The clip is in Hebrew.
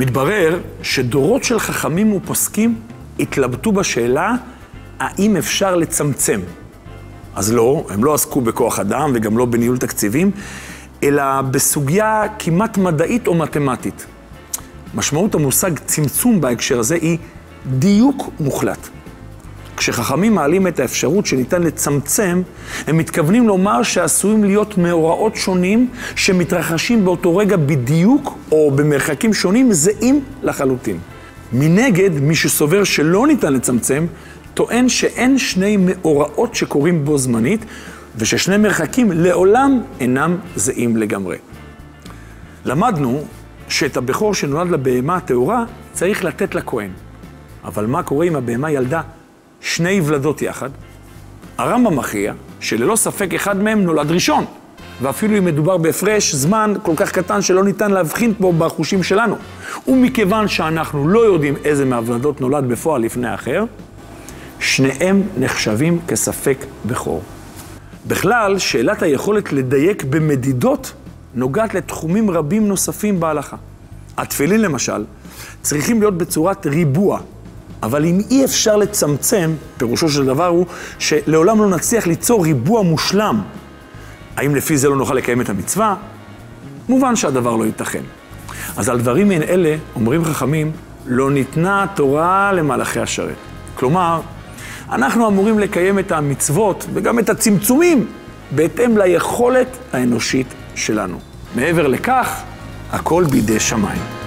מתברר שדורות של חכמים ופוסקים התלבטו בשאלה האם אפשר לצמצם. אז לא, הם לא עסקו בכוח אדם וגם לא בניהול תקציבים, אלא בסוגיה כמעט מדעית או מתמטית. משמעות המושג צמצום בהקשר הזה היא דיוק מוחלט. כשחכמים מעלים את האפשרות שניתן לצמצם, הם מתכוונים לומר שעשויים להיות מאורעות שונים שמתרחשים באותו רגע בדיוק או במרחקים שונים זהים לחלוטין. מנגד, מי שסובר שלא ניתן לצמצם, טוען שאין שני מאורעות שקורים בו זמנית, וששני מרחקים לעולם אינם זהים לגמרי. למדנו שאת הבכור שנולד לבהמה הטהורה צריך לתת לכהן. אבל מה קורה אם הבהמה ילדה שני ולדות יחד? הרמב"ם מכריע שללא ספק אחד מהם נולד ראשון, ואפילו אם מדובר בהפרש זמן כל כך קטן שלא ניתן להבחין פה בחושים שלנו. ומכיוון שאנחנו לא יודעים איזה מהוולדות נולד בפועל לפני האחר, שניהם נחשבים כספק בכור. בכלל, שאלת היכולת לדייק במדידות נוגעת לתחומים רבים נוספים בהלכה. התפילין למשל צריכים להיות בצורת ריבוע, אבל אם אי אפשר לצמצם, פירושו של דבר הוא שלעולם לא נצליח ליצור ריבוע מושלם. האם לפי זה לא נוכל לקיים את המצווה? מובן שהדבר לא ייתכן. אז על דברים מן אלה אומרים חכמים, לא ניתנה תורה למלאכי השרת. כלומר, אנחנו אמורים לקיים את המצוות וגם את הצמצומים בהתאם ליכולת האנושית שלנו. מעבר לכך, הכל בידי שמיים.